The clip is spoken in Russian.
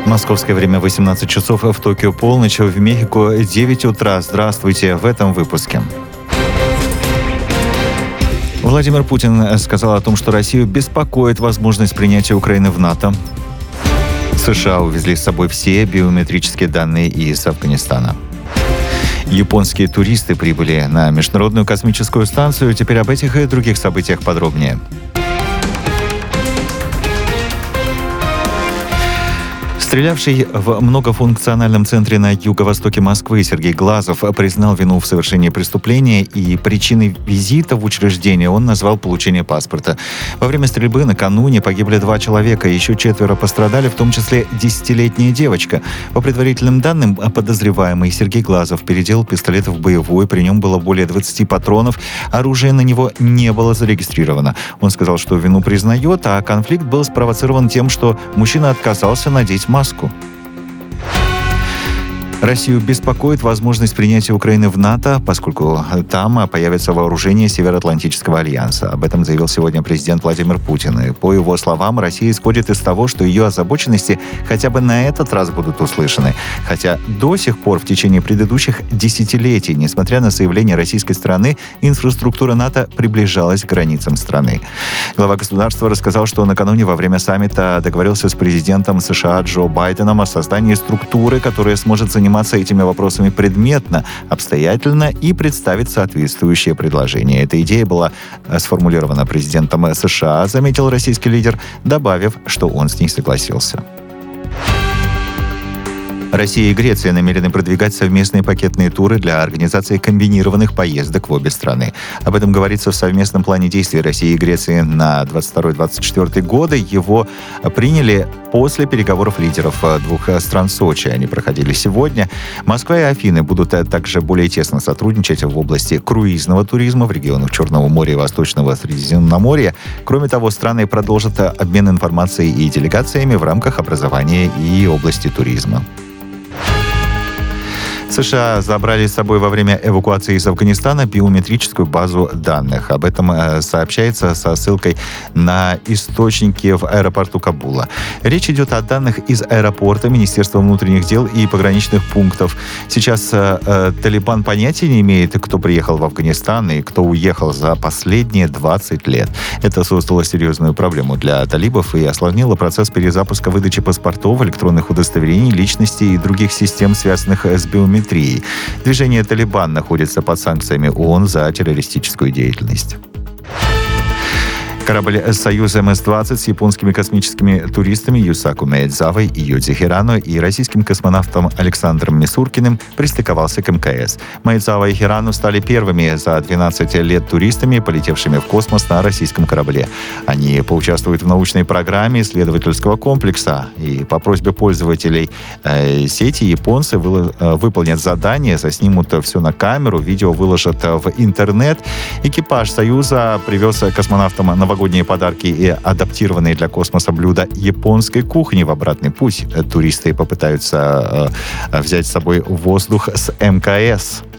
Московское время 18 часов, в Токио полночь, в Мехико 9 утра. Здравствуйте в этом выпуске. Владимир Путин сказал о том, что Россию беспокоит возможность принятия Украины в НАТО. США увезли с собой все биометрические данные из Афганистана. Японские туристы прибыли на Международную космическую станцию. Теперь об этих и других событиях подробнее. Стрелявший в многофункциональном центре на юго-востоке Москвы Сергей Глазов признал вину в совершении преступления, и причиной визита в учреждение он назвал получение паспорта. Во время стрельбы накануне погибли 2 человека, еще 4 пострадали, в том числе 10-летняя девочка. По предварительным данным, подозреваемый Сергей Глазов переделал пистолет в боевой, при нем было более 20 патронов, оружие на него не было зарегистрировано. Он сказал, что вину признает, а конфликт был спровоцирован тем, что мужчина отказался надеть маску. Россию беспокоит возможность принятия Украины в НАТО, поскольку там появится вооружение Североатлантического альянса. Об этом заявил сегодня президент Владимир Путин. И по его словам, Россия исходит из того, что ее озабоченности хотя бы на этот раз будут услышаны. Хотя до сих пор в течение предыдущих десятилетий, несмотря на заявления российской стороны, инфраструктура НАТО приближалась к границам страны. Глава государства рассказал, что накануне во время саммита договорился с президентом США Джо Байденом о создании структуры, которая сможет заниматься этими вопросами предметно, обстоятельно и представить соответствующее предложение. Эта идея была сформулирована президентом США, заметил российский лидер, добавив, что он с ней согласился. Россия и Греция намерены продвигать совместные пакетные туры для организации комбинированных поездок в обе страны. Об этом говорится в совместном плане действий России и Греции на 22-24 годы. Его приняли после переговоров лидеров 2 стран Сочи. Они проходили сегодня. Москва и Афины будут также более тесно сотрудничать в области круизного туризма в регионах Черного моря и Восточного Средиземноморья. Кроме того, страны продолжат обмен информацией и делегациями в рамках образования и области туризма. США забрали с собой во время эвакуации из Афганистана биометрическую базу данных. Об этом сообщается со ссылкой на источники в аэропорту Кабула. Речь идет о данных из аэропорта, Министерства внутренних дел и пограничных пунктов. Сейчас Талибан понятия не имеет, кто приехал в Афганистан и кто уехал за последние 20 лет. Это создало серьезную проблему для талибов и осложнило процесс перезапуска выдачи паспортов, электронных удостоверений личности и других систем, связанных с биометрией. Движение «Талибан» находится под санкциями ООН за террористическую деятельность. Корабль «Союз МС-20» с японскими космическими туристами Юсаку Мэйдзавой и Юдзи Хирано и российским космонавтом Александром Мисуркиным пристыковался к МКС. Мэйдзава и Хирано стали первыми за 12 лет туристами, полетевшими в космос на российском корабле. Они поучаствуют в научной программе исследовательского комплекса. И по просьбе пользователей сети японцы выполнят задание, заснимут все на камеру, видео выложат в интернет. Экипаж «Союза» привез космонавтам новогодние подарки и адаптированные для космоса блюда японской кухни в обратный путь. Туристы попытаются взять с собой воздух с МКС.